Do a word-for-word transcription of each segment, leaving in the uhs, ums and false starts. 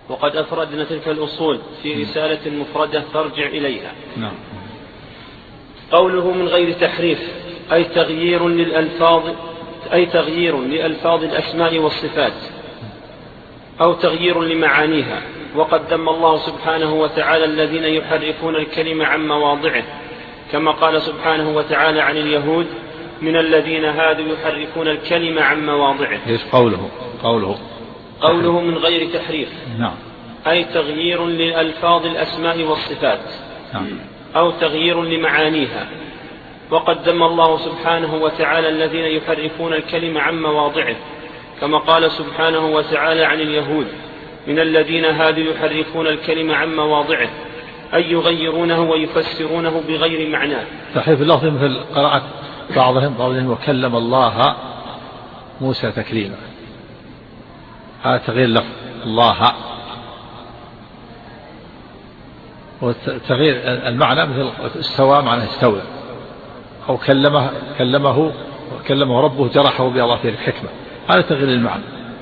وقد أفردنا تلك الأصول في رسالة مفردة فارجع إليها. نعم. قوله من غير تحريف أي تغيير للألفاظ أي تغيير لألفاظ الأسماء والصفات أو تغيير لمعانيها. وقد ذم الله سبحانه وتعالى الذين يحرفون الكلمة عن مواضعه، كما قال سبحانه وتعالى عن اليهود من الذين هادوا يحرفون الكلمة عن مواضعه. ايش قوله قوله قوله من غير تحريف. نعم. أي تغيير لألفاظ الأسماء والصفات نعم. أو تغيير لمعانيها. وقد ذم الله سبحانه وتعالى الذين يحرفون الكلمة عن مواضعه، كما قال سبحانه وتعالى عن اليهود من الذين هادوا يحرفون الكلمة عن مواضعه أي يغيرونه ويفسرونه بغير معناه. تحريف اللفظ مثل قراءة بعضهم بعضهم وكلم الله موسى تكليما، هذا تغيير لفظ الله، وتغيير المعنى مثل استوى معناه استولى، أو كلمه كلمه كلمه ربه جرحه بأظافر الحكمة، هذا تغيير المعنى.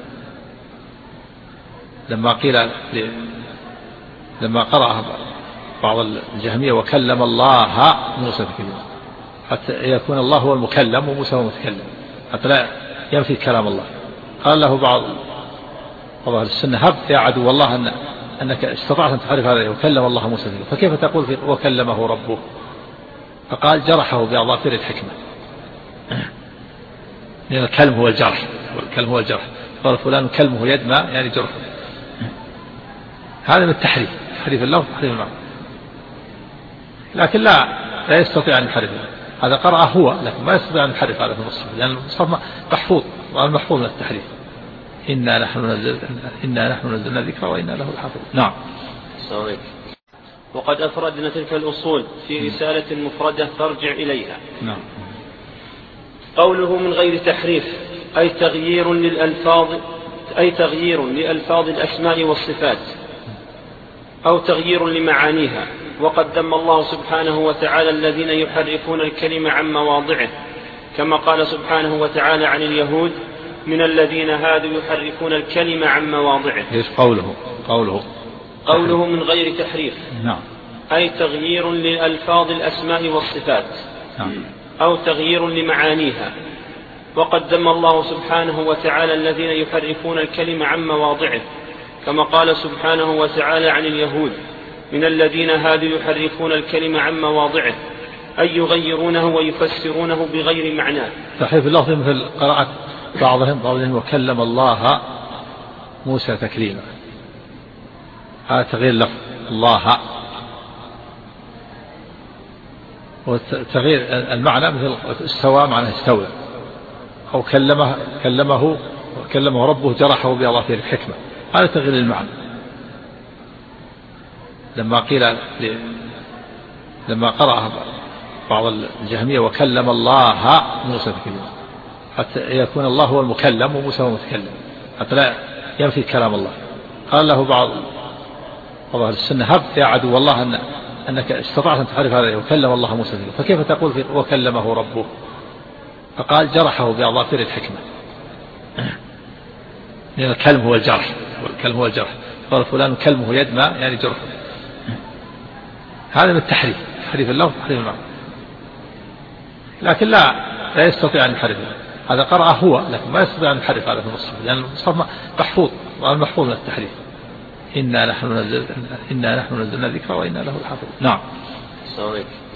لما قيل لما قرأ بعض الجهمية وكلم الله موسى تكليما، حتى يكون الله هو المكلم وموسى هو المتكلم، حتى لا ينفي كلام الله. قال له بعض بعض أهل السنة هب يا عدو الله أن أنك استطعت أن تعرف هذا وكلم الله موسى تكليما، فكيف تقول في وكلمه ربه؟ فقال جرحه بأظافر الحكمة، لأن الكلم هو الجرح، والكلم هو الجرح، قال فلان كلمه يدمى يعني جرحه. هذا من التحريف، تحريف اللفظ تحريف المعنى، لكن لا لا يستطيع أن يحرفه. هذا قرأ هو لكن ما يستطيع أن يحرف هذا في المصحف، لأن المصحف محفوظ والمحفوظ من التحريف. إنا نحن نزلنا إنا نحن نزلنا الذكر وإنا له لحافظون. نعم. صحيح. وقد أفردنا تلك الأصول في رسالة مفردة فارجع إليها. نعم. قوله من غير تحريف أي تغيير للألفاظ أي تغيير لألفاظ الأسماء والصفات أو تغيير لمعانيها. وقد ذم الله سبحانه وتعالى الذين يحرفون الكلمة عن مواضعه، كما قال سبحانه وتعالى عن اليهود من الذين هادوا يحرفون الكلمة عن مواضعه. ايش قوله قوله قوله من غير تحريف. نعم. أي تغيير لألفاظ الأسماء والصفات نعم. أو تغيير لمعانيها. وقد ذم الله سبحانه وتعالى الذين يحرفون الكلمة عن مواضعه، كما قال سبحانه وتعالى عن اليهود من الذين هادوا يحرفون الكلمة عن مواضعه أي يغيرونه ويفسرونه بغير معناه. تحريف اللفظ مثل قراءة بعضهم بعضهم وكلم الله موسى تكليما، هذا تغيير لفظ الله، وتغيير المعنى مثل استوى معناه استولى، أو كلمه كلمه كلمه ربه جرحه بأظافر الحكمة، هذا تغيير المعنى. لما قيل لما قرأ بعض الجهمية وكلم الله موسى تكليما، حتى يكون الله هو المكلم وموسى هو المتكلم، حتى لا ينفي كلام الله. قال له بعض بعض أهل السنة هب يا عدو الله أن أنك استطعت أن تعرف هذا وكلم الله موسى تكليما، فكيف تقول في وكلمه ربه؟ فقال جرحه بأظافر الحكمة، لأن الكلم هو الجرح، والكلم هو الجرح، قال فلان كلمه يدمى يعني جرحه. هذا من التحريف، تحريف اللفظ تحريف المعنى، لكن لا لا يستطيع أن يحرفه. هذا قرأ هو لكن ما يستطيع أن يحرف هذا في المصحف، لأن المصحف محفوظ والمحفوظ من التحريف. إنا نحن نزلنا إنا نحن نزلنا الذكر وإنا له لحافظون. نعم. صحيح.